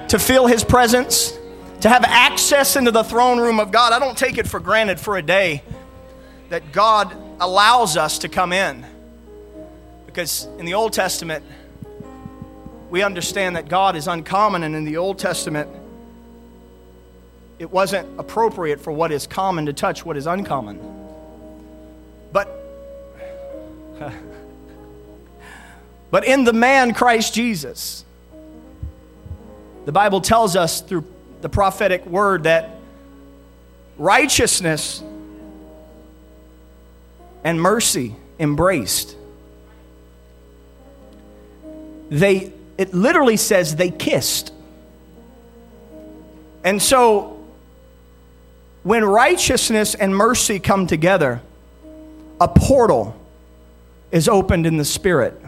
to feel His presence, to have access into the throne room of God. I don't take it for granted for a day that God allows us to come in. Because in the Old Testament, we understand that God is uncommon, and in the Old Testament, it wasn't appropriate for what is common to touch what is uncommon. But in the man Christ Jesus, the Bible tells us through the prophetic word that righteousness and mercy embraced. It literally says they kissed. And so, when righteousness and mercy come together, a portal is opened in the Spirit.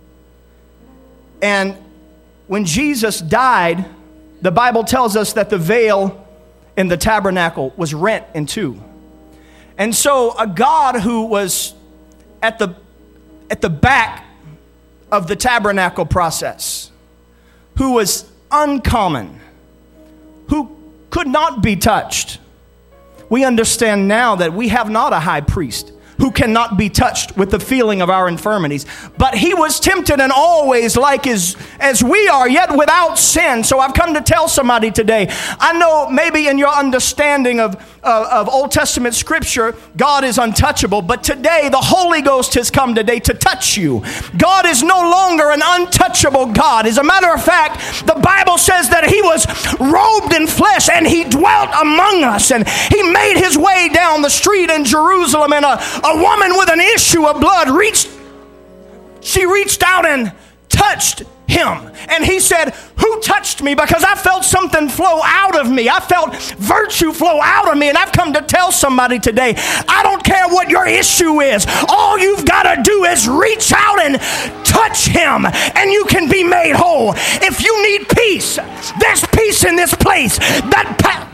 And when Jesus died, the Bible tells us that the veil in the tabernacle was rent in two. And so a God who was at the back of the tabernacle process, who was uncommon, who could not be touched. We understand now that we have not a high priest who cannot be touched with the feeling of our infirmities. But He was tempted in all ways like as we are, yet without sin. So I've come to tell somebody today, I know maybe in your understanding of Old Testament Scripture, God is untouchable. But today, the Holy Ghost has come today to touch you. God is no longer an untouchable God. As a matter of fact, the Bible says that He was robed in flesh and He dwelt among us. And He made His way down the street in Jerusalem, and a woman with an issue of blood reached out and touched Him. And He said, "Who touched me?" Because I felt something flow out of me. I felt virtue flow out of me. And I've come to tell somebody today, I don't care what your issue is. All you've got to do is reach out and touch Him, and you can be made whole. If you need peace, there's peace in this place that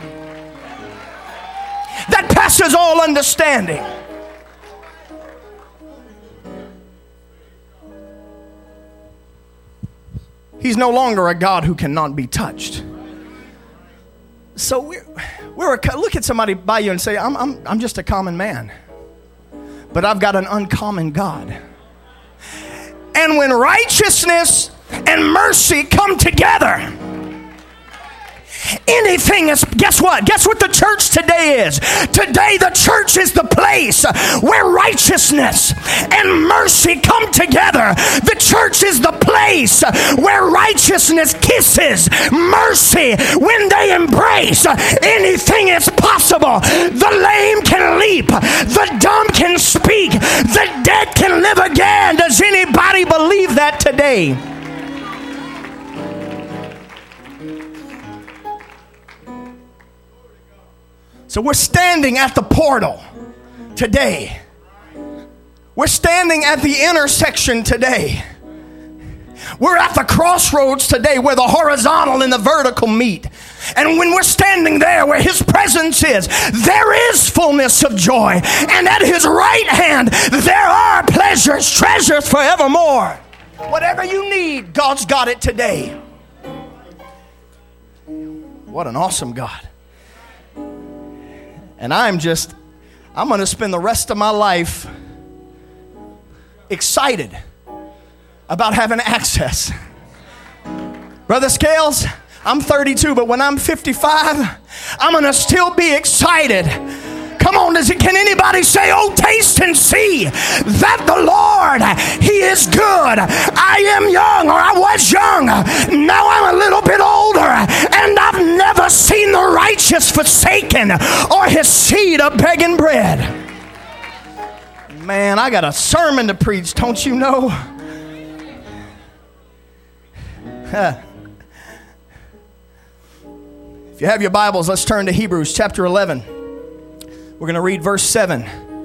passes all understanding. He's no longer a God who cannot be touched. So look at somebody by you and say, I'm just a common man, but I've got an uncommon God. And when righteousness and mercy come together, anything is, guess what? Guess what the church today is? Today the church is the place where righteousness and mercy come together. The church is the place where righteousness kisses mercy. When they embrace, anything is possible. The lame can leap. The dumb can speak. The dead can live again. Does anybody believe that today? So we're standing at the portal today. We're standing at the intersection today. We're at the crossroads today where the horizontal and the vertical meet. And when we're standing there where His presence is, there is fullness of joy. And at His right hand, there are pleasures, treasures forevermore. Whatever you need, God's got it today. What an awesome God. And I'm going to spend the rest of my life excited about having access. Brother Scales, I'm 32, but when I'm 55, I'm going to still be excited. Come on, can anybody say, "Oh, taste and see that the Lord, He is good. I am young," or I was young. Now I'm a little bit older, and I've never seen the righteous forsaken or his seed a begging bread. Man, I got a sermon to preach, don't you know? If you have your Bibles, let's turn to Hebrews chapter 11. We're going to read verse 7.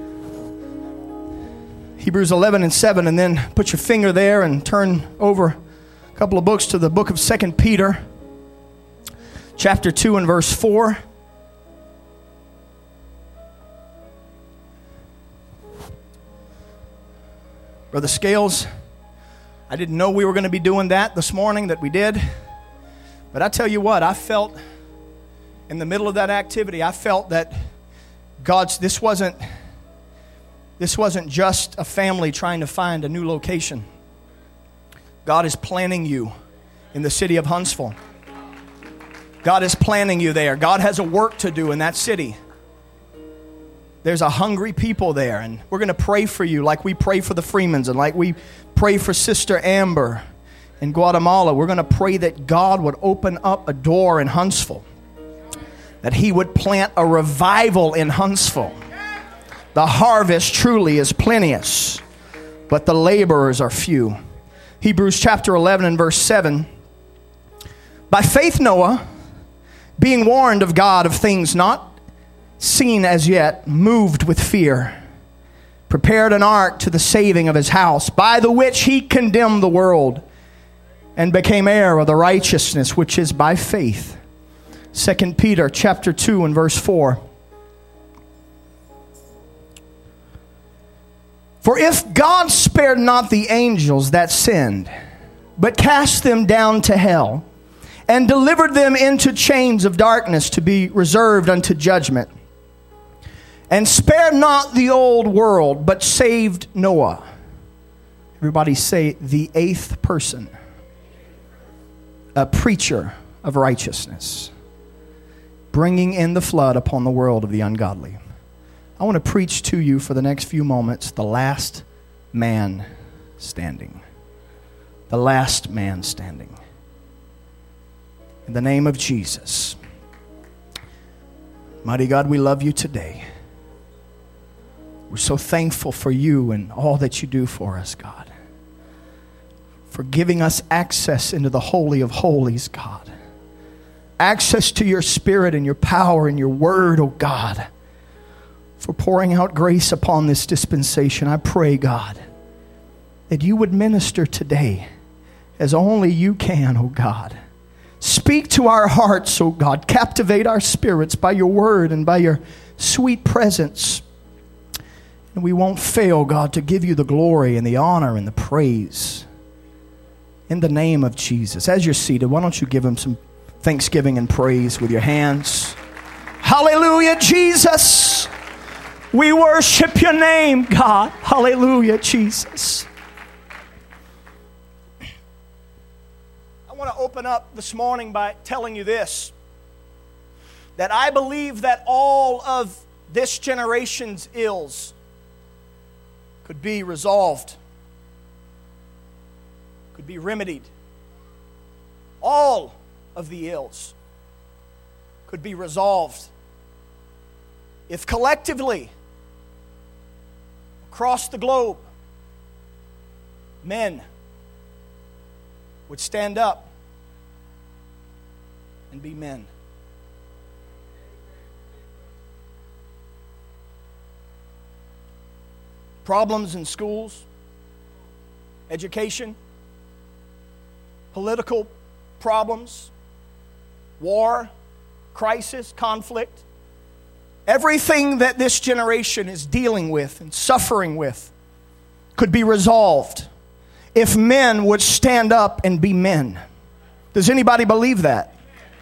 Hebrews 11 and 7, and then put your finger there and turn over a couple of books to the book of 2 Peter, chapter 2 and verse 4. Brother Scales, I didn't know we were going to be doing that this morning, that we did. But I tell you what, I felt in the middle of that activity, I felt that this wasn't just a family trying to find a new location. God is planning you in the city of Huntsville. God is planning you there. God has a work to do in that city. There's a hungry people there, and we're going to pray for you like we pray for the Freemans and like we pray for Sister Amber in Guatemala. We're going to pray that God would open up a door in Huntsville, that He would plant a revival in Huntsville. The harvest truly is plenteous, but the laborers are few. Hebrews chapter 11 and verse 7. By faith Noah, being warned of God of things not seen as yet, moved with fear, prepared an ark to the saving of his house, by the which he condemned the world and became heir of the righteousness which is by faith. 2 Peter chapter 2 and verse 4. For if God spared not the angels that sinned, but cast them down to hell, and delivered them into chains of darkness to be reserved unto judgment, and spared not the old world, but saved Noah. Everybody say, the eighth person, a preacher of righteousness, bringing in the flood upon the world of the ungodly. I want to preach to you for the next few moments, the last man standing. The last man standing. In the name of Jesus. Mighty God, we love you today. We're so thankful for you and all that you do for us, God. For giving us access into the Holy of Holies, God. Access to your Spirit and your power and your word, oh God. For pouring out grace upon this dispensation. I pray, God, that you would minister today as only you can, oh God. Speak to our hearts, oh God. Captivate our spirits by your word and by your sweet presence. And we won't fail, God, to give you the glory and the honor and the praise. In the name of Jesus. As you're seated, why don't you give him some thanksgiving and praise with your hands. Hallelujah, Jesus. We worship your name, God. Hallelujah, Jesus. I want to open up this morning by telling you this. That I believe that all of this generation's ills could be resolved, could be remedied. All of the ills could be resolved if collectively, across the globe, men would stand up and be men. Problems in schools, education, political problems, war, crisis, conflict. Everything that this generation is dealing with and suffering with could be resolved if men would stand up and be men. Does anybody believe that?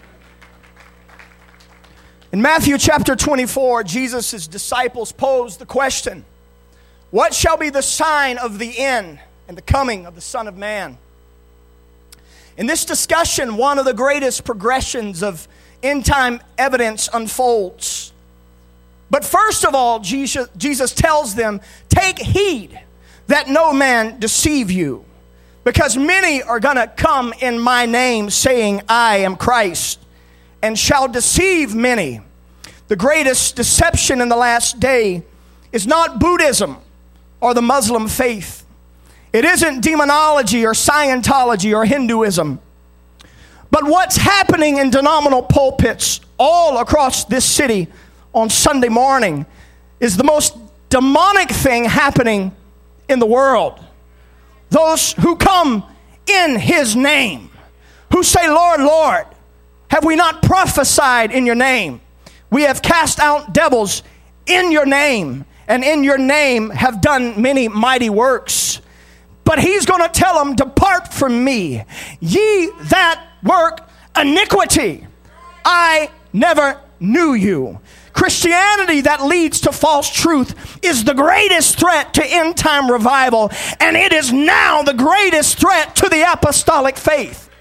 In Matthew chapter 24, Jesus' disciples posed the question, what shall be the sign of the end and the coming of the Son of Man? In this discussion, one of the greatest progressions of end-time evidence unfolds. But first of all, Jesus tells them, take heed that no man deceive you, because many are going to come in my name saying, I am Christ, and shall deceive many. The greatest deception in the last day is not Buddhism or the Muslim faith. It isn't demonology or Scientology or Hinduism. But what's happening in denominational pulpits all across this city on Sunday morning is the most demonic thing happening in the world. Those who come in His name, who say, Lord, Lord, have we not prophesied in your name? We have cast out devils in your name, and in your name have done many mighty works. But He's going to tell them, depart from me, ye that work iniquity. I never knew you. Christianity that leads to false truth is the greatest threat to end time revival, and it is now the greatest threat to the apostolic faith.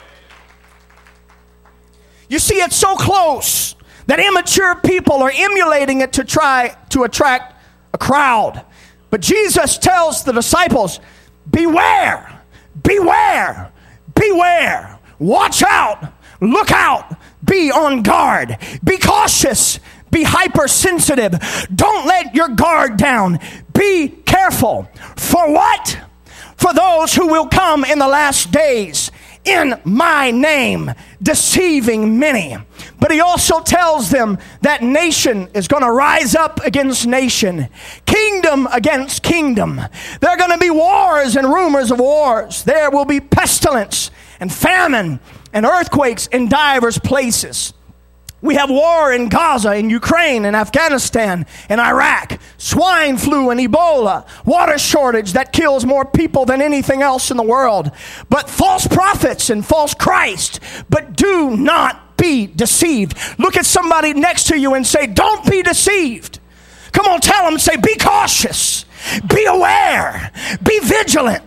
You see, it's so close that immature people are emulating it to try to attract a crowd. But Jesus tells the disciples, beware, beware, beware. Watch out, look out, be on guard, be cautious, be hypersensitive. Don't let your guard down. Be careful. For what? For those who will come in the last days in my name, deceiving many. But he also tells them that nation is going to rise up against nation, kingdom against kingdom. There are going to be wars and rumors of wars. There will be pestilence and famine and earthquakes in divers places. We have war in Gaza, in Ukraine, in Afghanistan, in Iraq, swine flu and Ebola, water shortage that kills more people than anything else in the world. But false prophets and false Christ. But do not be deceived. Look at somebody next to you and say, don't be deceived. Come on, tell them, say, be cautious, be aware, be vigilant.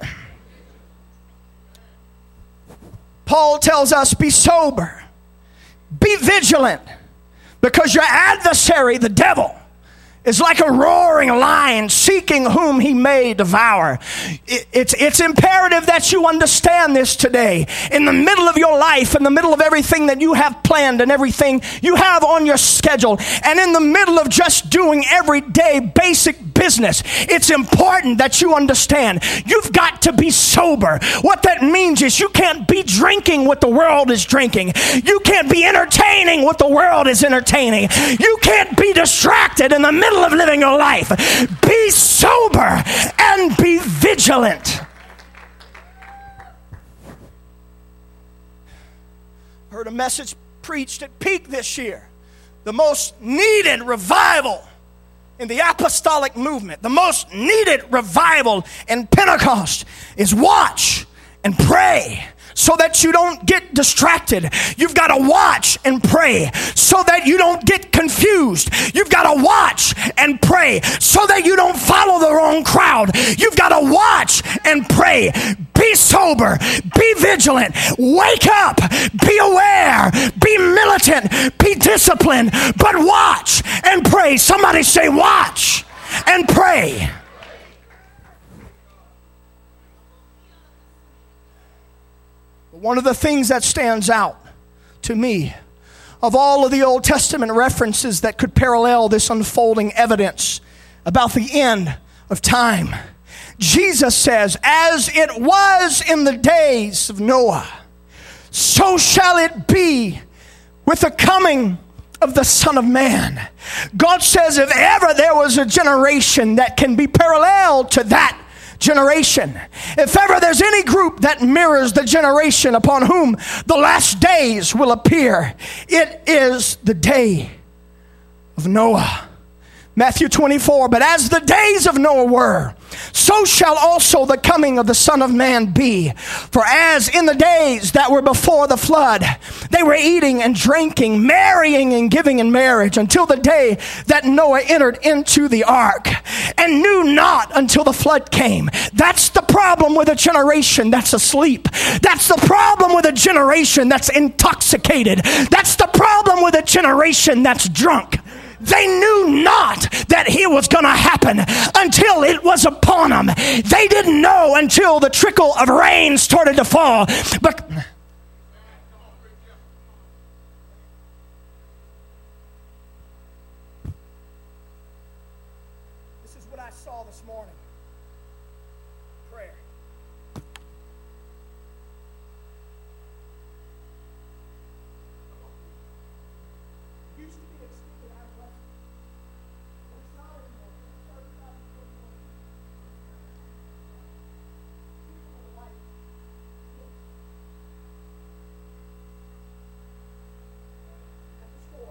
Paul tells us, be sober. Be vigilant, because your adversary, the devil, is like a roaring lion seeking whom he may devour. It's imperative that you understand this today. In the middle of your life, in the middle of everything that you have planned and everything you have on your schedule, and in the middle of just doing everyday basic business, it's important that you understand you've got to be sober. What that means is you can't be drinking what the world is drinking. You can't be entertaining what the world is entertaining. You can't be distracted in the middle of living your life. Be sober and be vigilant. Heard a message preached at Peak this year. The most needed revival in the apostolic movement, the most needed revival in Pentecost is watch and pray, so that you don't get distracted. You've got to watch and pray so that you don't get confused. You've got to watch and pray so that you don't follow the wrong crowd. You've got to watch and pray. Be sober. Be vigilant. Wake up. Be aware. Be militant. Be disciplined. But watch and pray. Somebody say watch and pray. One of the things that stands out to me of all of the Old Testament references that could parallel this unfolding evidence about the end of time, Jesus says, as it was in the days of Noah, so shall it be with the coming of the Son of Man. God says, if ever there was a generation that can be paralleled to that generation, if ever there's any group that mirrors the generation upon whom the last days will appear, it is the day of Noah. Matthew 24, but as the days of Noah were, so shall also the coming of the Son of Man be. For as in the days that were before the flood, they were eating and drinking, marrying and giving in marriage, until the day that Noah entered into the ark, and knew not until the flood came. That's the problem with a generation that's asleep. That's the problem with a generation that's intoxicated. That's the problem with a generation that's drunk. They knew not that it was going to happen until it was upon them. They didn't know until the trickle of rain started to fall. But this is what I saw this morning. Prayer. Used to be extended out of left. It's not anymore. It's 35 and 40 more. People are like, at the store.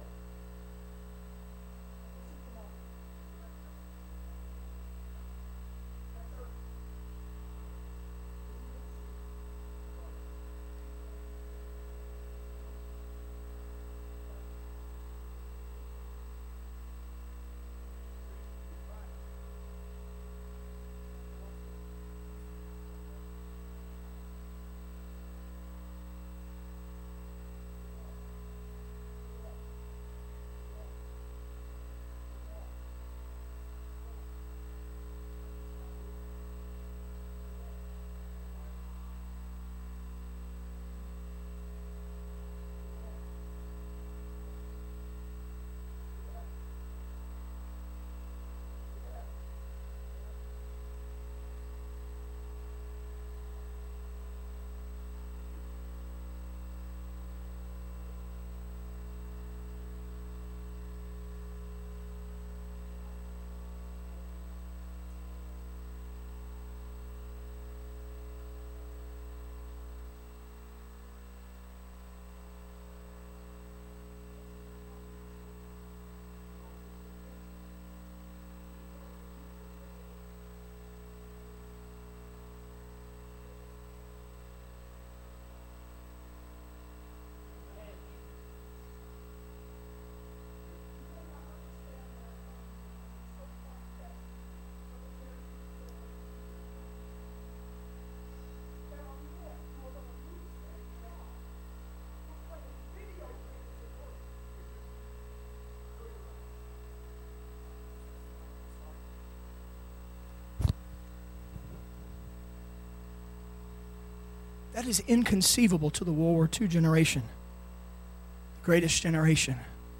That is inconceivable to the World War II generation. The greatest generation.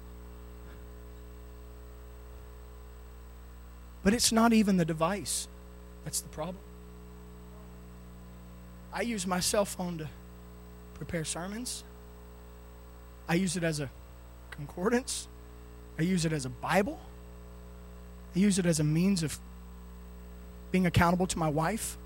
But it's not even the device that's the problem. I use my cell phone to prepare sermons. I use it as a concordance. I use it as a Bible. I use it as a means of being accountable to my wife.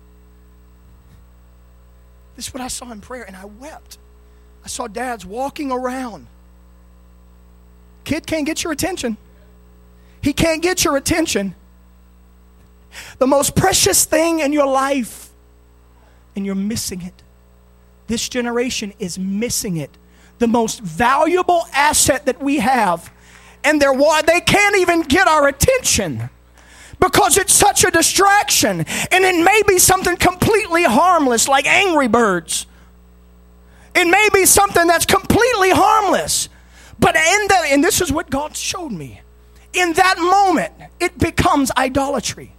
This is what I saw in prayer, and I wept. I saw dads walking around. Kid can't get your attention. He can't get your attention. The most precious thing in your life, and you're missing it. This generation is missing it. The most valuable asset that we have, and they can't even get our attention because it's such a distraction. And it may be something completely harmless like Angry Birds. It may be something that's completely harmless. But and this is what God showed me. In that moment, it becomes idolatry.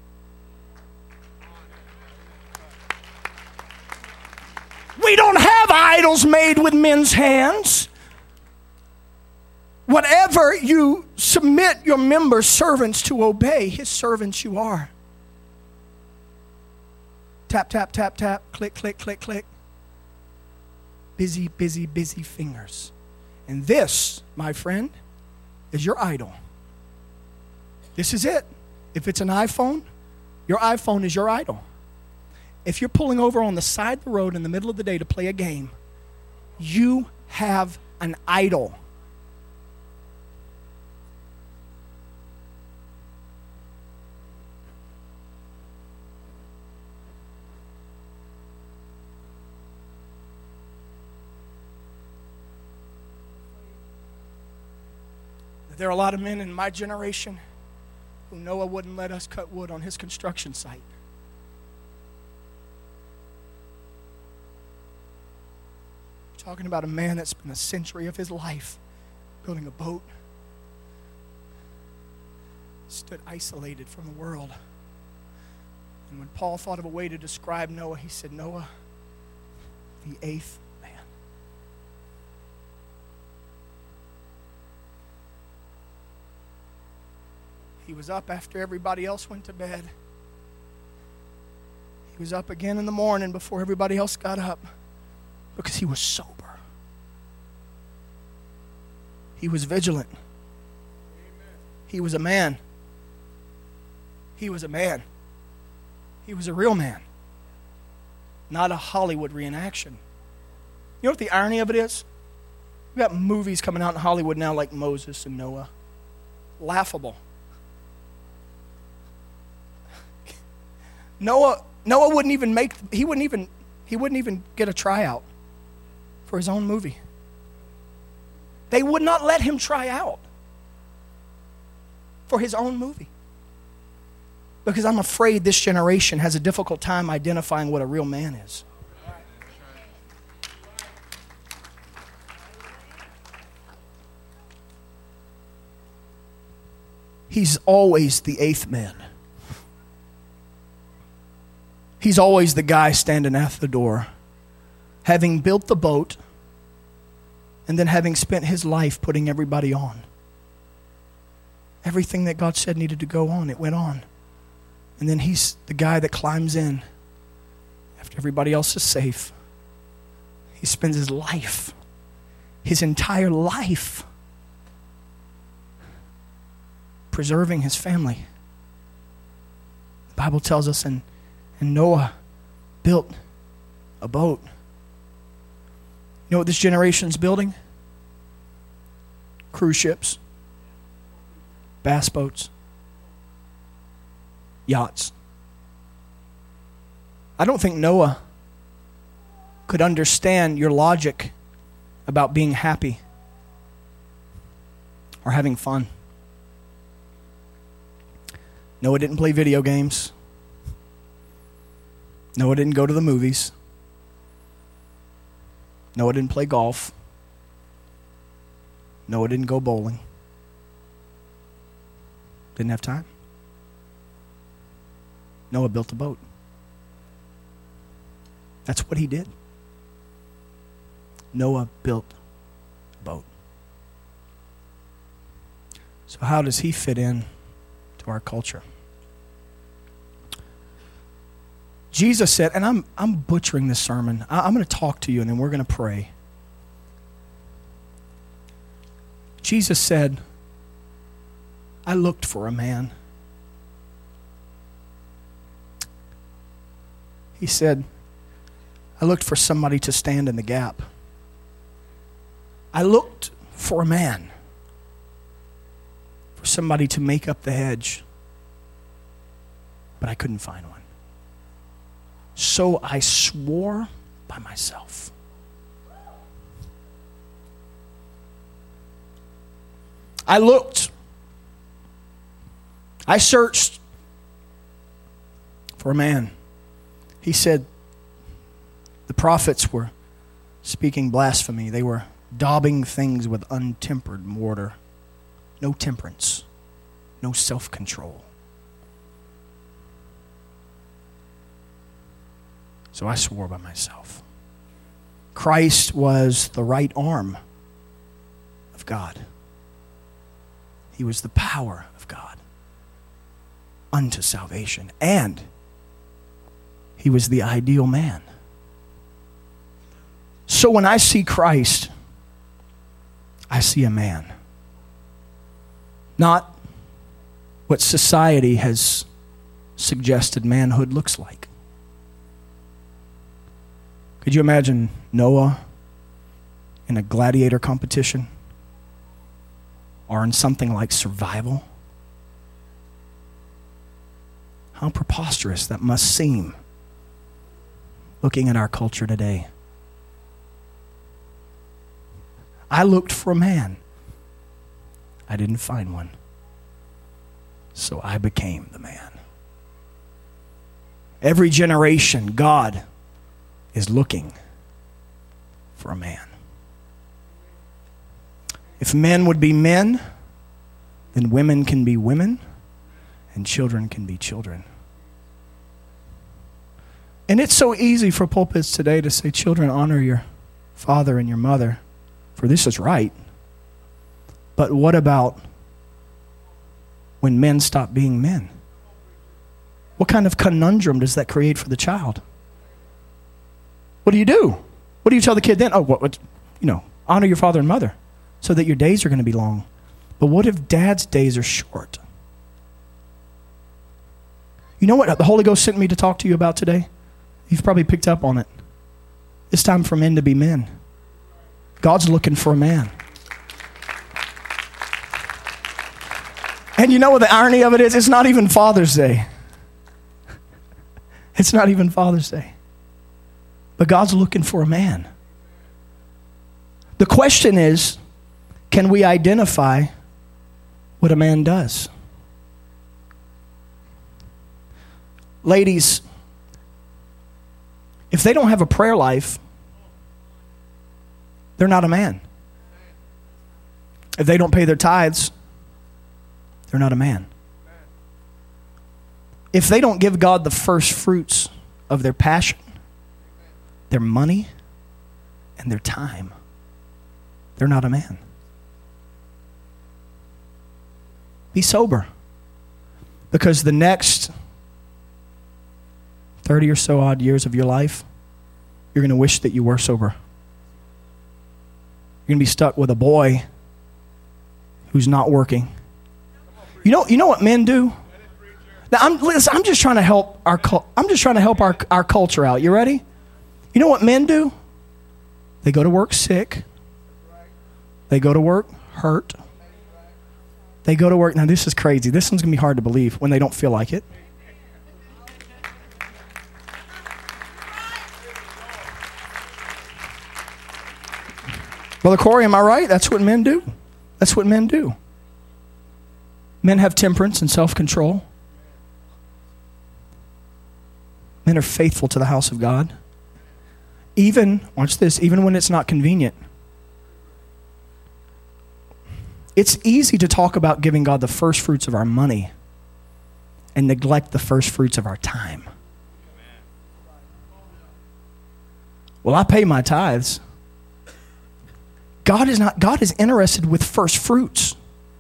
We don't have idols made with men's hands. Whatever you submit your members, servants, to obey, his servants you are. Tap, tap, tap, tap, click, click, click, click. Busy, busy, busy fingers. And this, my friend, is your idol. This is it. If it's an iPhone, your iPhone is your idol. If you're pulling over on the side of the road in the middle of the day to play a game, you have an idol. There are a lot of men in my generation who Noah wouldn't let us cut wood on his construction site. We're talking about a man that spent a century of his life building a boat, stood isolated from the world. And when Paul thought of a way to describe Noah, he said, Noah, the eighth man. He was up after everybody else went to bed. He was up again in the morning before everybody else got up because he was sober. He was vigilant. He was a man. He was a man. He was a real man. Not a Hollywood reenaction. You know what the irony of it is? We've got movies coming out in Hollywood now like Moses and Noah. Laughable. Noah wouldn't even he wouldn't even get a tryout for his own movie. They would not let him try out for his own movie. Because I'm afraid this generation has a difficult time identifying what a real man is. He's always the eighth man. He's always the guy standing at the door, having built the boat and then having spent his life putting everybody on. Everything that God said needed to go on, it went on. And then he's the guy that climbs in after everybody else is safe. He spends his life, his entire life, preserving his family. The Bible tells us, and Noah built a boat. You know what this generation's building? Cruise ships, bass boats, yachts. I don't think Noah could understand your logic about being happy or having fun. Noah didn't play video games. Noah didn't go to the movies. Noah didn't play golf. Noah didn't go bowling. Didn't have time. Noah built a boat. That's what he did. Noah built a boat. So how does he fit in to our culture? Jesus said, and I'm butchering this sermon. I'm going to talk to you and then we're going to pray. Jesus said, I looked for a man. He said, I looked for somebody to stand in the gap. I looked for a man, for somebody to make up the hedge, but I couldn't find one. So I swore by myself. I looked. I searched for a man. He said the prophets were speaking blasphemy. They were daubing things with untempered mortar. No temperance. No self-control. So I swore by myself. Christ was the right arm of God. He was the power of God unto salvation. And he was the ideal man. So when I see Christ, I see a man. Not what society has suggested manhood looks like. Could you imagine Noah in a gladiator competition? Or in something like survival? How preposterous that must seem looking at our culture today. I looked for a man. I didn't find one. So I became the man. Every generation, God is looking for a man. If men would be men, then women can be women, and children can be children. And it's so easy for pulpits today to say, children, honor your father and your mother, for this is right. But what about when men stop being men? What kind of conundrum does that create for the child? What do you do? What do you tell the kid then? Oh, honor your father and mother so that your days are going to be long. But what if dad's days are short? You know what the Holy Ghost sent me to talk to you about today? You've probably picked up on it. It's time for men to be men. God's looking for a man. And you know what the irony of it is? It's not even Father's Day. It's not even Father's Day. But God's looking for a man. The question is, can we identify what a man does? Ladies, if they don't have a prayer life, they're not a man. If they don't pay their tithes, they're not a man. If they don't give God the first fruits of their passion, their money, and their time, they're not a man. Be sober. Because the next 30 or so odd years of your life, you're going to wish that you were sober. You're going to be stuck with a boy who's not working. You know what men do? Now, I'm just trying to help our culture out. You ready? You know what men do? They go to work sick. They go to work hurt. They go to work. Now, this is crazy. This one's going to be hard to believe when they don't feel like it. Brother Corey, am I right? That's what men do. That's what men do. Men have temperance and self-control. Men are faithful to the house of God. Even, watch this, even when it's not convenient. It's easy to talk about giving God the first fruits of our money and neglect the first fruits of our time. Well, I pay my tithes. God is interested with first fruits.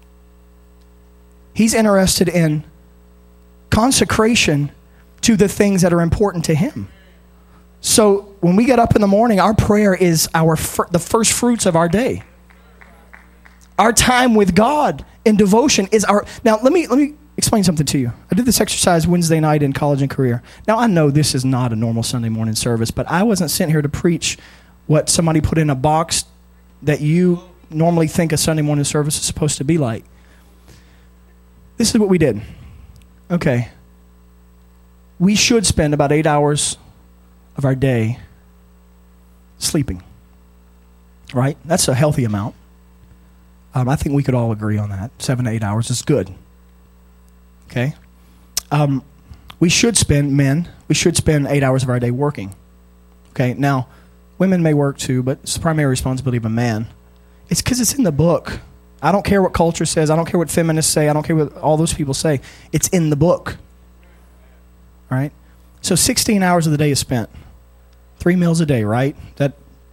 He's interested in consecration to the things that are important to him. So when we get up in the morning, our prayer is the first fruits of our day. Our time with God in devotion is our... Now, let me explain something to you. I did this exercise Wednesday night in college and career. Now, I know this is not a normal Sunday morning service, but I wasn't sent here to preach what somebody put in a box that you normally think a Sunday morning service is supposed to be like. This is what we did. Okay. We should spend about 8 hours of our day sleeping. Right? That's a healthy amount. I think we could all agree on that. 7 to 8 hours is good. Okay? We should spend 8 hours of our day working. Okay? Now, women may work too, but it's the primary responsibility of a man. It's because it's in the book. I don't care what culture says. I don't care what feminists say. I don't care what all those people say. It's in the book. All right? So 16 hours of the day is spent. 3 meals a day, right? That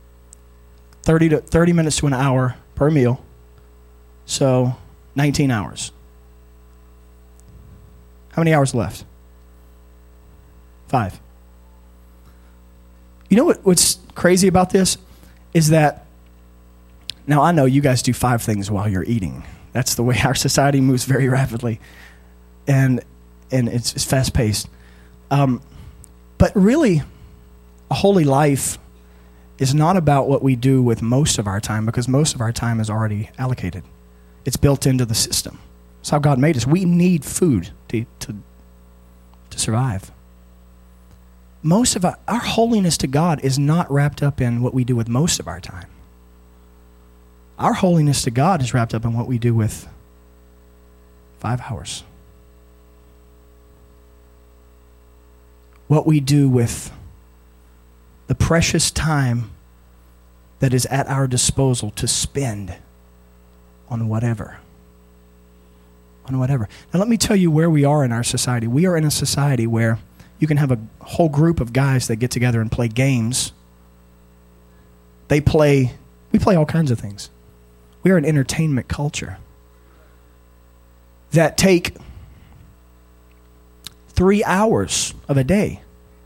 30 minutes to an hour per meal. So 19 hours. How many hours left? 5. You know what's crazy about this is that, now I know you guys do 5 things while you're eating. That's the way our society moves very rapidly. And it's fast-paced. But really, a holy life is not about what we do with most of our time, because most of our time is already allocated. It's built into the system. That's how God made us. We need food to survive. Most of our holiness to God is not wrapped up in what we do with most of our time. Our holiness to God is wrapped up in what we do with 5 hours. What we do with the precious time that is at our disposal to spend on whatever. On whatever. Now let me tell you where we are in our society. We are in a society where you can have a whole group of guys that get together and play games. We play all kinds of things. We are an entertainment culture that take 3 hours of a day.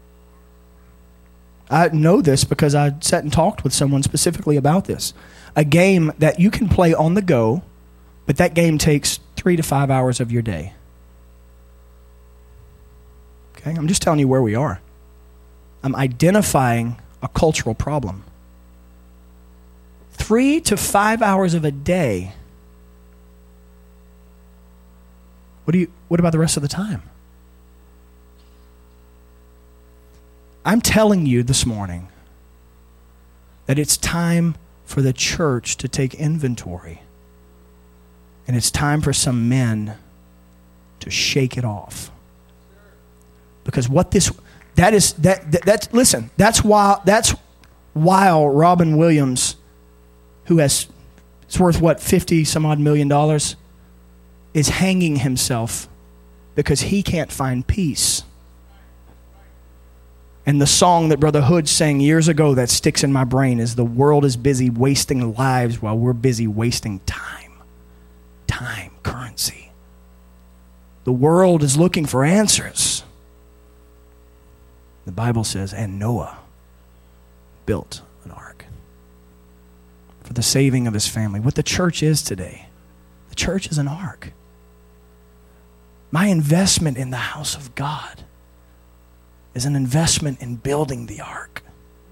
I know this because I sat and talked with someone specifically about this. A game that you can play on the go, but that game takes 3 to 5 hours of your day. Okay, I'm just telling you where we are. I'm identifying a cultural problem. 3 to 5 hours of a day. What about the rest of the time? I'm telling you this morning that it's time for the church to take inventory. And it's time for some men to shake it off. Because that's why Robin Williams, who is worth what, $50 some odd million, is hanging himself because he can't find peace. And the song that Brother Hood sang years ago that sticks in my brain is, the world is busy wasting lives while we're busy wasting time. Time, currency. The world is looking for answers. The Bible says, and Noah built an ark for the saving of his family. What the church is today, the church is an ark. My investment in the house of God is an investment in building the ark.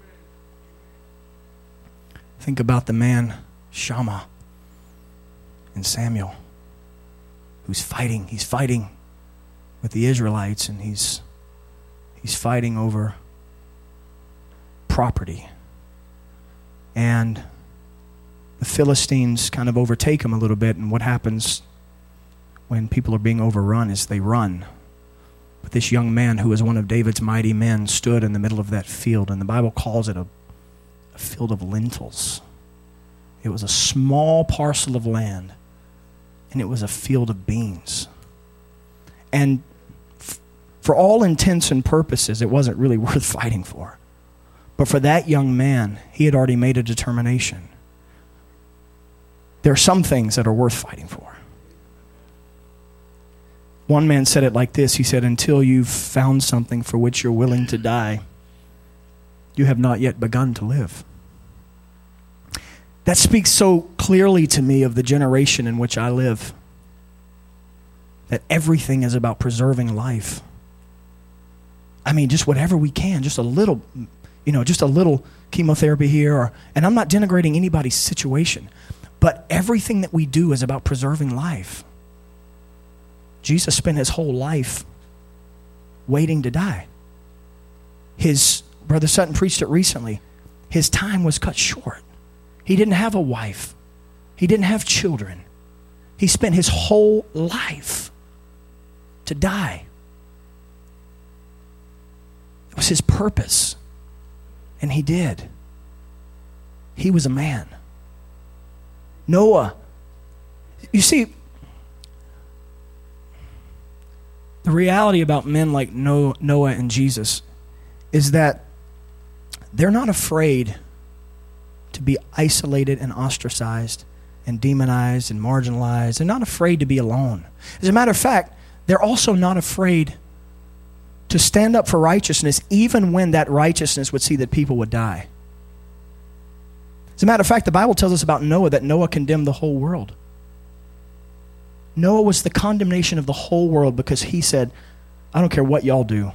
Think about the man Shammah in Samuel, who's fighting. He's fighting with the Israelites, and he's fighting over property. And the Philistines kind of overtake him a little bit, and what happens when people are being overrun is they run. But this young man, who was one of David's mighty men, stood in the middle of that field, and the Bible calls it a field of lentils. It was a small parcel of land, and it was a field of beans. And for all intents and purposes, it wasn't really worth fighting for. But for that young man, he had already made a determination. there are some things that are worth fighting for. One man said it like this. He said, until you've found something for which you're willing to die, you have not yet begun to live. That speaks so clearly to me of the generation in which I live. That everything is about preserving life. I mean, just whatever we can, just a little chemotherapy here. And I'm not denigrating anybody's situation, but everything that we do is about preserving life. Jesus spent his whole life waiting to die. His Brother Sutton preached it recently. His time was cut short. He didn't have a wife. He didn't have children. He spent his whole life to die. It was his purpose. And he did. He was a man. Noah. You see, the reality about men like Noah and Jesus is that they're not afraid to be isolated and ostracized and demonized and marginalized. They're not afraid to be alone. As a matter of fact, they're also not afraid to stand up for righteousness even when that righteousness would see that people would die. As a matter of fact, the Bible tells us about Noah that Noah condemned the whole world. Noah was the condemnation of the whole world because he said, I don't care what y'all do.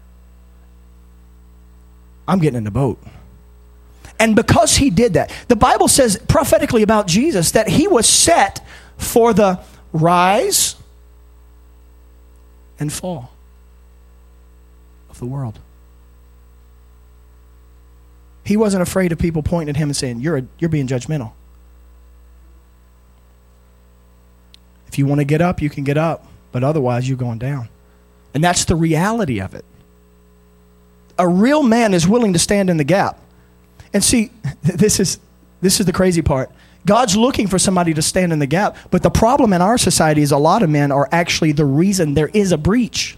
I'm getting in the boat. And because he did that, the Bible says prophetically about Jesus that he was set for the rise and fall of the world. He wasn't afraid of people pointing at him and saying, you're being judgmental. If you want to get up, you can get up, but otherwise you're going down. And that's the reality of it. A real man is willing to stand in the gap. And see, this is the crazy part. God's looking for somebody to stand in the gap, but the problem in our society is a lot of men are actually the reason there is a breach.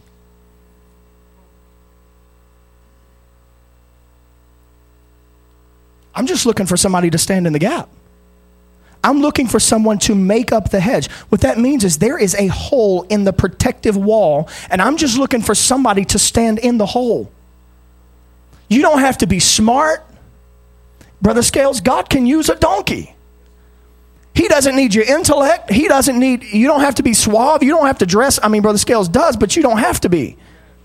I'm just looking for somebody to stand in the gap. I'm looking for someone to make up the hedge. What that means is there is a hole in the protective wall, and I'm just looking for somebody to stand in the hole. You don't have to be smart. Brother Scales, God can use a donkey. He doesn't need your intellect. You don't have to be suave. You don't have to dress. I mean, Brother Scales does, but you don't have to be.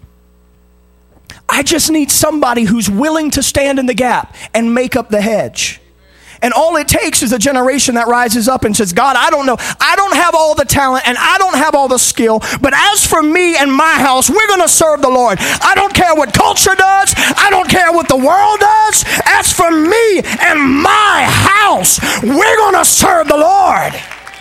I just need somebody who's willing to stand in the gap and make up the hedge. And all it takes is a generation that rises up and says, God, I don't know. I don't have all the talent and I don't have all the skill. But as for me and my house, we're going to serve the Lord. I don't care what culture does. I don't care what the world does. As for me and my house, we're going to serve the Lord.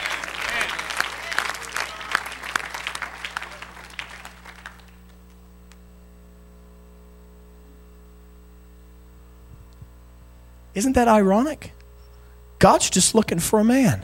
Isn't that ironic? God's just looking for a man.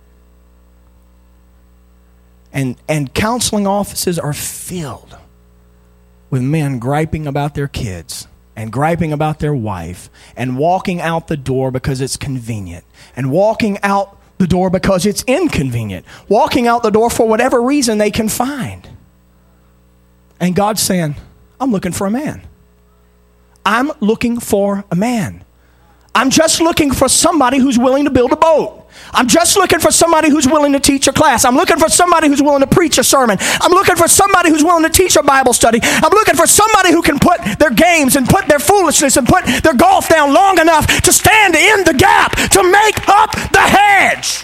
And counseling offices are filled with men griping about their kids and griping about their wife and walking out the door because it's convenient and walking out the door because it's inconvenient, walking out the door for whatever reason they can find. And God's saying, I'm looking for a man. I'm looking for a man. I'm just looking for somebody who's willing to build a boat. I'm just looking for somebody who's willing to teach a class. I'm looking for somebody who's willing to preach a sermon. I'm looking for somebody who's willing to teach a Bible study. I'm looking for somebody who can put their games and put their foolishness and put their golf down long enough to stand in the gap, to make up the hedge.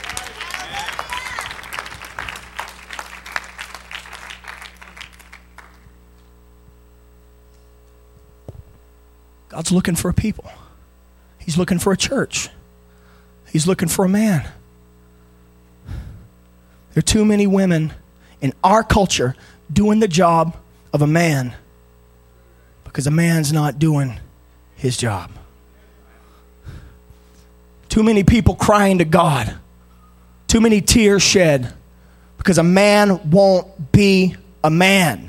God's looking for a people. He's looking for a church. He's looking for a man. There are too many women in our culture doing the job of a man because a man's not doing his job. Too many people crying to God. Too many tears shed because a man won't be a man.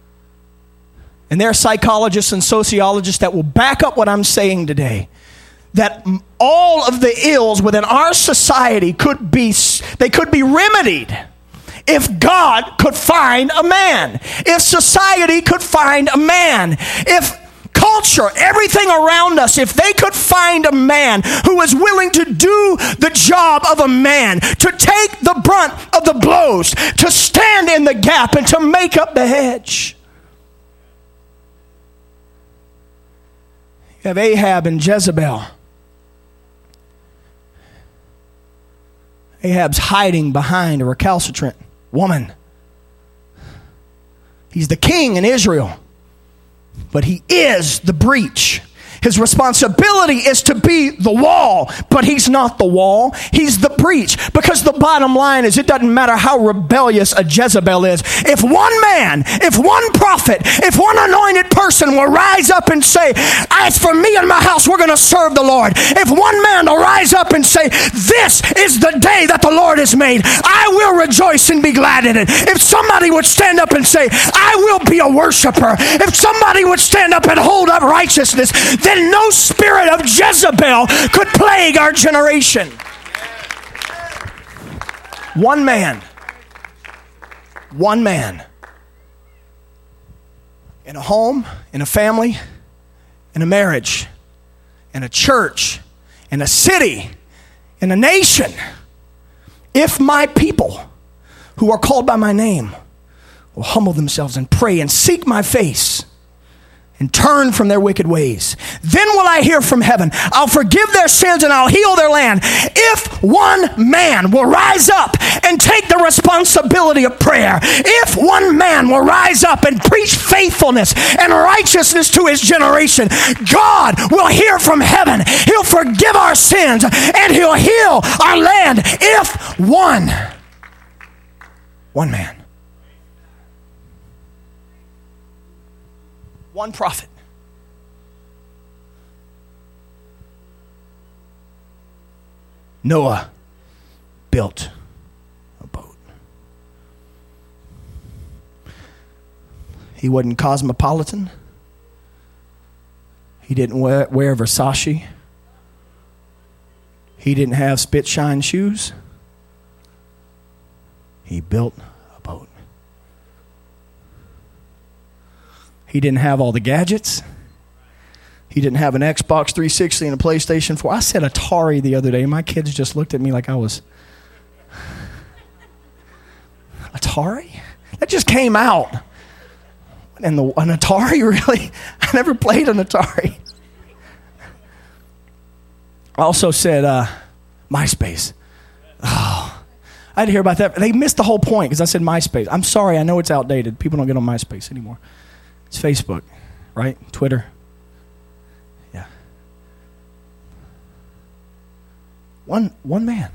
And there are psychologists and sociologists that will back up what I'm saying today. that all of the ills within our society could be remedied if God could find a man, if society could find a man, if culture, everything around us, if they could find a man who is willing to do the job of a man, to take the brunt of the blows, to stand in the gap and to make up the hedge. You have Ahab and Jezebel. Ahab's hiding behind a recalcitrant woman. He's the king in Israel, but he is the breach. His responsibility is to be the wall, but he's not the wall. He's the breach. Because the bottom line is, it doesn't matter how rebellious a Jezebel is. If one man, if one prophet, if one anointed person will rise up and say, as for me and my house, we're going to serve the Lord. If one man will rise up and say, this is the day that the Lord has made, I will rejoice and be glad in it. If somebody would stand up and say, I will be a worshiper. If somebody would stand up and hold up righteousness, then no spirit of Jezebel could plague our generation. One man in a home, in a family, in a marriage, in a church, in a city, in a nation. If my people who are called by my name will humble themselves and pray and seek my face and turn from their wicked ways, then will I hear from heaven. I'll forgive their sins and I'll heal their land. If one man will rise up and take the responsibility of prayer, if one man will rise up and preach faithfulness and righteousness to his generation, God will hear from heaven. He'll forgive our sins and he'll heal our land. If one man. One prophet. Noah built a boat. He wasn't cosmopolitan. He didn't wear Versace. He didn't have spit shine shoes. He built a boat. He didn't have all the gadgets. He didn't have an Xbox 360 and a PlayStation 4. I said Atari the other day, and my kids just looked at me like I was... Atari? That just came out. And an Atari, really? I never played an Atari. I also said MySpace. Oh, I had to hear about that. They missed the whole point because I said MySpace. I'm sorry, I know it's outdated. People don't get on MySpace anymore. It's Facebook, right? Twitter. Yeah. One man.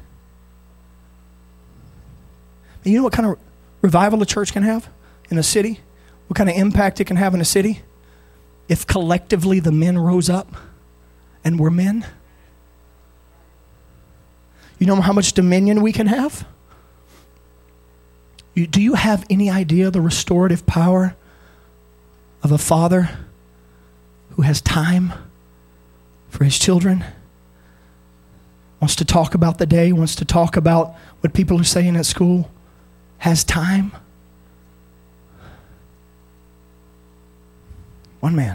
And you know what kind of revival a church can have in a city? What kind of impact it can have in a city? If collectively the men rose up and were men. You know how much dominion we can have? Do you have any idea the restorative power of a father who has time for his children? Wants to talk about the day, wants to talk about what people are saying at school, has time? One man.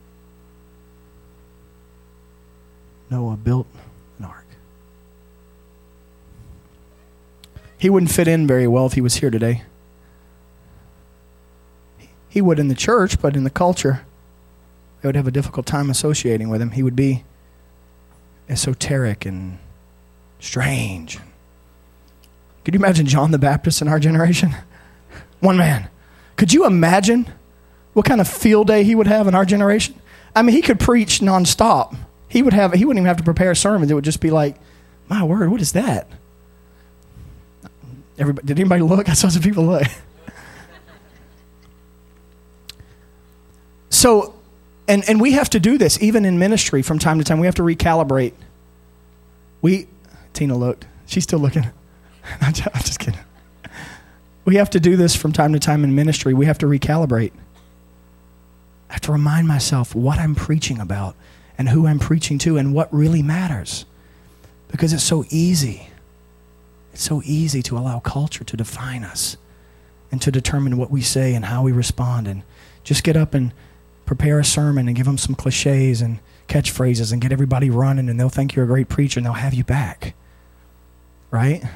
Noah built an ark. He wouldn't fit in very well if he was here today. He would in the church, but in the culture, they would have a difficult time associating with him. He would be esoteric and strange. Could you imagine John the Baptist in our generation? One man. Could you imagine what kind of field day he would have in our generation? I mean, he could preach nonstop. He wouldn't even have to prepare sermons. It would just be like, my word, what is that? Did anybody look? I saw some people look. So, and we have to do this, even in ministry from time to time. We have to recalibrate. Tina looked. She's still looking. I'm just kidding. We have to do this from time to time in ministry. We have to recalibrate. I have to remind myself what I'm preaching about and who I'm preaching to and what really matters. Because it's so easy. It's so easy to allow culture to define us and to determine what we say and how we respond, and just get up and prepare a sermon and give them some cliches and catchphrases and get everybody running, and they'll think you're a great preacher and they'll have you back. Right?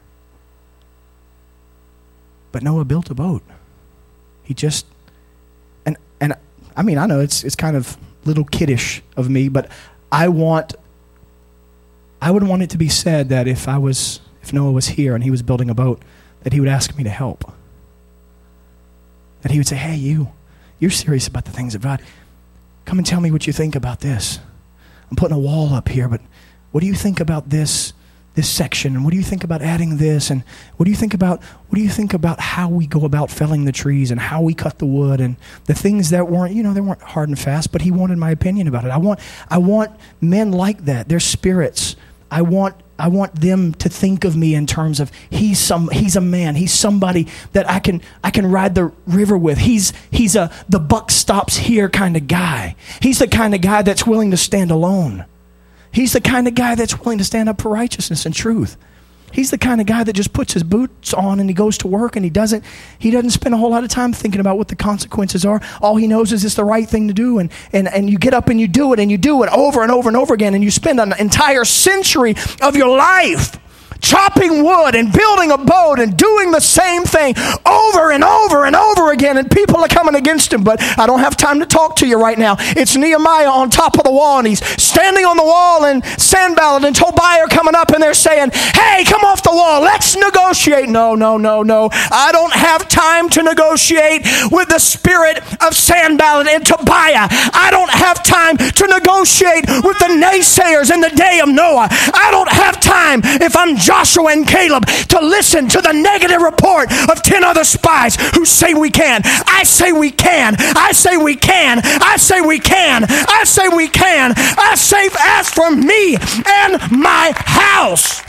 But Noah built a boat. He just, and I mean, I know it's kind of little kiddish of me, but I would want it to be said that if Noah was here and he was building a boat, that he would ask me to help. That he would say, hey, you're serious about the things of God. Come and tell me what you think about this. I'm putting a wall up here, but what do you think about this section? And what do you think about adding this? And what do you think about how we go about felling the trees and how we cut the wood and the things that weren't, they weren't hard and fast, but he wanted my opinion about it. I want men like that. They're spirits. I want them to think of me in terms of he's a man. He's somebody that I can ride the river with. He's the buck stops here kind of guy. He's the kind of guy that's willing to stand alone. He's the kind of guy that's willing to stand up for righteousness and truth. He's the kind of guy that just puts his boots on and he goes to work, and he doesn't spend a whole lot of time thinking about what the consequences are. All he knows is it's the right thing to do, and you get up and you do it over and over and over again, and you spend an entire century of your life chopping wood and building a boat and doing the same thing over and over and over again, and people are coming against him. But I don't have time to talk to you right now. It's Nehemiah on top of the wall, and he's standing on the wall, and Sanballat and Tobiah are coming up, and they're saying, hey, come off the wall, let's negotiate. No. I don't have time to negotiate with the spirit of Sanballat and Tobiah. I don't have time to negotiate with the naysayers in the day of Noah. I don't have time, if I'm Joshua and Caleb, to listen to the negative report of 10 other spies who say we can. I say we can. I say we can. I say we can. I say we can. I say, as for me and my house.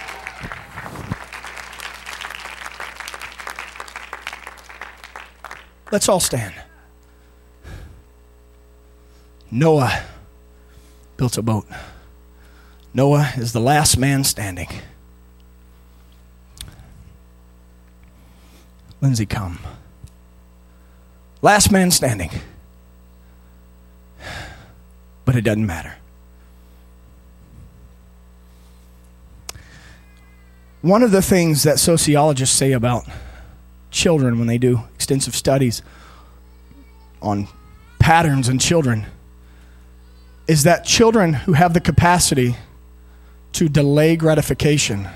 Let's all stand. Noah built a boat. Noah is the last man standing. Lindsay, come. Last man standing. But it doesn't matter. One of the things that sociologists say about children when they do extensive studies on patterns in children is that children who have the capacity to delay gratification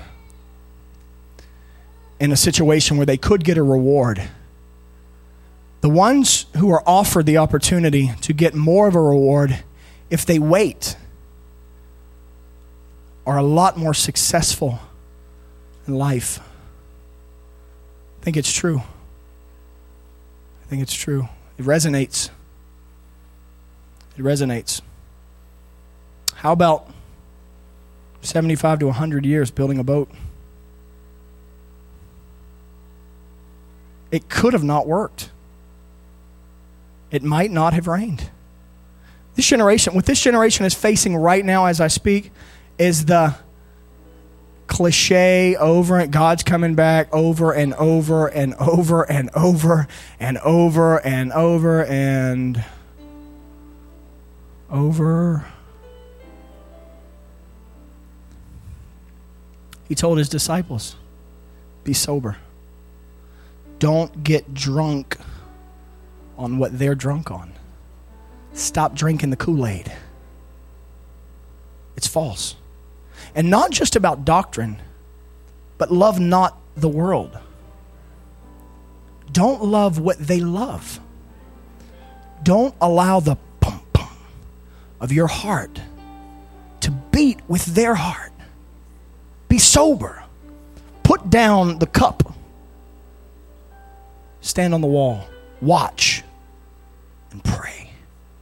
in a situation where they could get a reward, the ones who are offered the opportunity to get more of a reward if they wait are a lot more successful in life. I think it's true. It resonates. How about 75 to 100 years building a boat? It could have not worked. It might not have rained. What this generation is facing right now as I speak is the cliche over and God's coming back over and over and over and over and over and over and over. He told his disciples, be sober. Don't get drunk on what they're drunk on. Stop drinking the Kool-Aid. It's false. And not just about doctrine, but love not the world. Don't love what they love. Don't allow the pum-pum of your heart to beat with their heart. Be sober. Put down the cup. Stand on the wall. Watch and pray.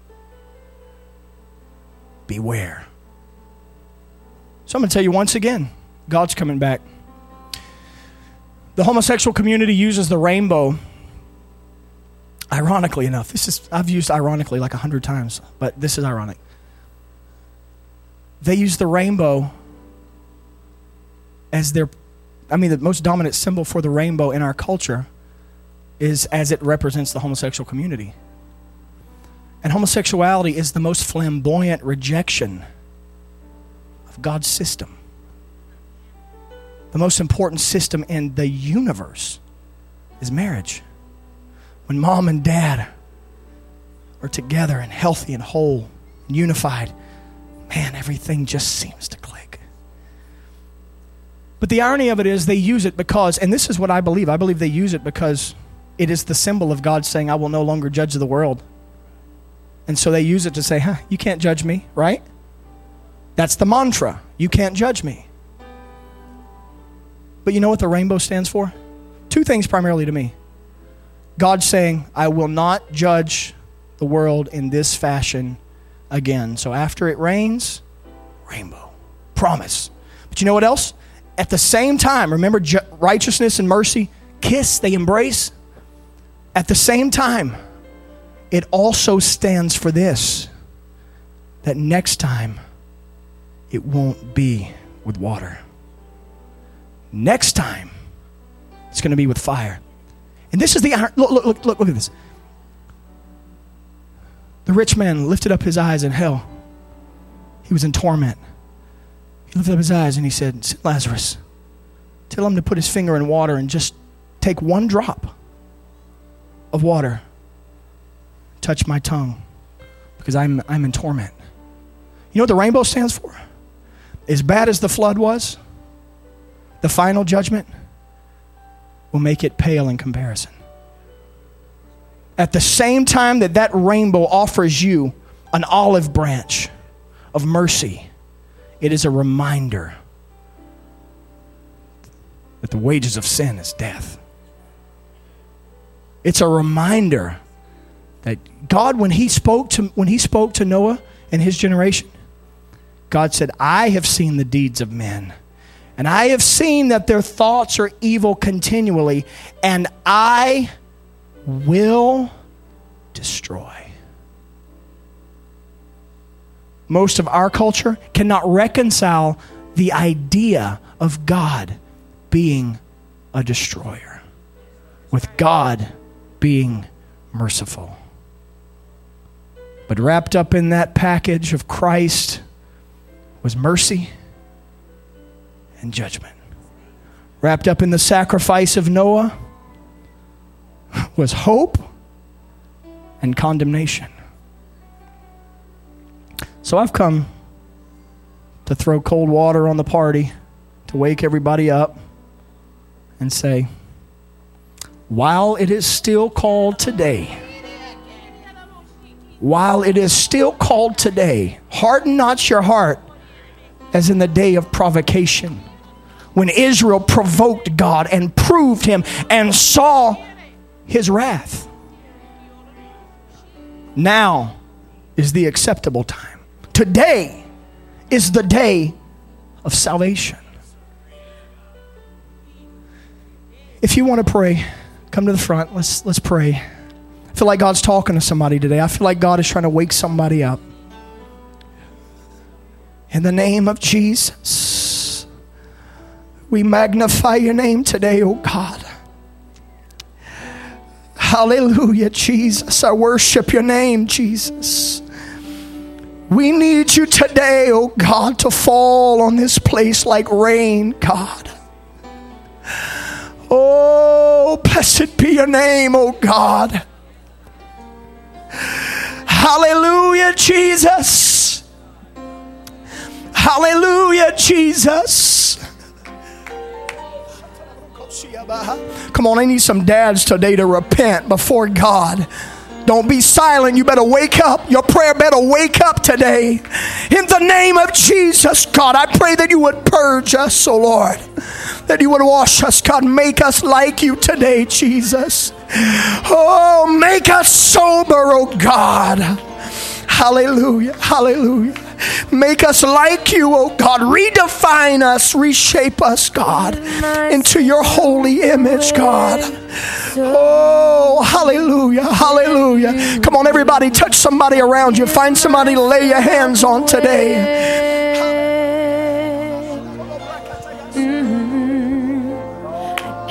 Beware. So I'm going to tell you once again, God's coming back. The homosexual community uses the rainbow. Ironically enough, I've used ironically like 100 times, but this is ironic. They use the rainbow as the most dominant symbol for the rainbow in our culture is as it represents the homosexual community. And homosexuality is the most flamboyant rejection of God's system. The most important system in the universe is marriage. When mom and dad are together and healthy and whole and unified, man, everything just seems to click. But the irony of it is they use it because, and this is what I believe they use it because it is the symbol of God saying, I will no longer judge the world. And so they use it to say, you can't judge me, right? That's the mantra. You can't judge me. But you know what the rainbow stands for? Two things primarily to me. God saying, I will not judge the world in this fashion again. So after it rains, rainbow. Promise. But you know what else? At the same time, remember righteousness and mercy, kiss, they embrace. At the same time, it also stands for this, that next time it won't be with water. Next time it's going to be with fire. And this is the look at this. The rich man lifted up his eyes in hell. He was in torment. He lifted up his eyes and he said, Lazarus, tell him to put his finger in water and just take one drop of water. Touch my tongue because I'm in torment. You know what the rainbow stands for? As bad as the flood was, the final judgment will make it pale in comparison. At the same time that rainbow offers you an olive branch of mercy, it is a reminder that the wages of sin is death. It's a reminder that God, when He spoke to Noah and his generation, God said, I have seen the deeds of men, and I have seen that their thoughts are evil continually, and I will destroy. Most of our culture cannot reconcile the idea of God being a destroyer, with God being merciful. But wrapped up in that package of Christ was mercy and judgment. Wrapped up in the sacrifice of Noah was hope and condemnation. So I've come to throw cold water on the party, to wake everybody up and say, while it is still called today, harden not your heart as in the day of provocation, when Israel provoked God and proved Him and saw His wrath. Now is the acceptable time. Today is the day of salvation. If you want to pray, come to the front. Let's pray. I feel like God's talking to somebody today. I feel like God is trying to wake somebody up. In the name of Jesus, we magnify your name today, oh God. Hallelujah, Jesus. I worship your name, Jesus. We need you today, oh God, to fall on this place like rain, God. Oh, blessed be your name, oh God. Hallelujah, Jesus. Hallelujah, Jesus. Come on, I need some dads today to repent before God. Don't be silent. You better wake up. Your prayer better wake up today. In the name of Jesus, God, I pray that you would purge us, oh Lord. That you would wash us, God. Make us like you today, Jesus. Oh, make us sober, oh God. Hallelujah, hallelujah. Make us like you, oh God. Redefine us, reshape us, God, into your holy image, God. Oh, hallelujah, hallelujah. Come on, everybody, touch somebody around you. Find somebody to lay your hands on today.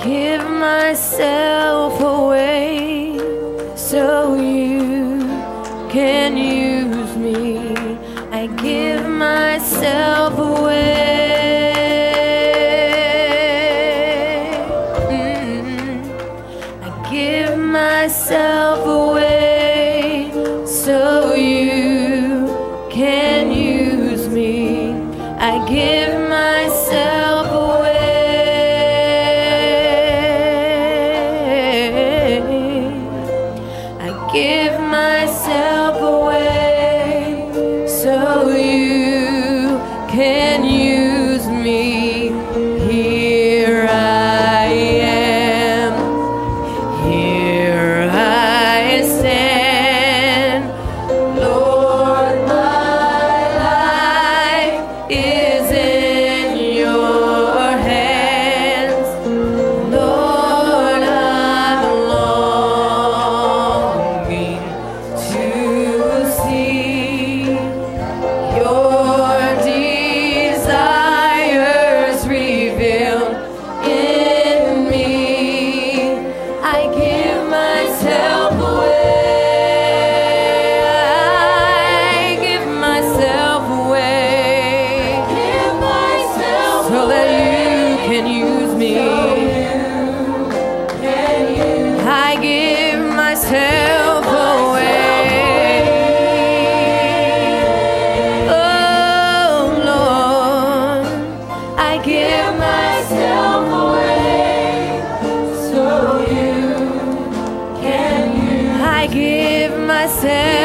give myself away so you can use me. I give myself away. I give myself away so you can use me. I give myself away. I give myself away so you can use me. Here I am. Here I stand. Lord, my life is in your hands. Lord, I'm longing to see your desires revealed in me. I give myself away. I give myself away. So that you can use me. I give myself away. Oh Lord, I give myself away so you can use. I give myself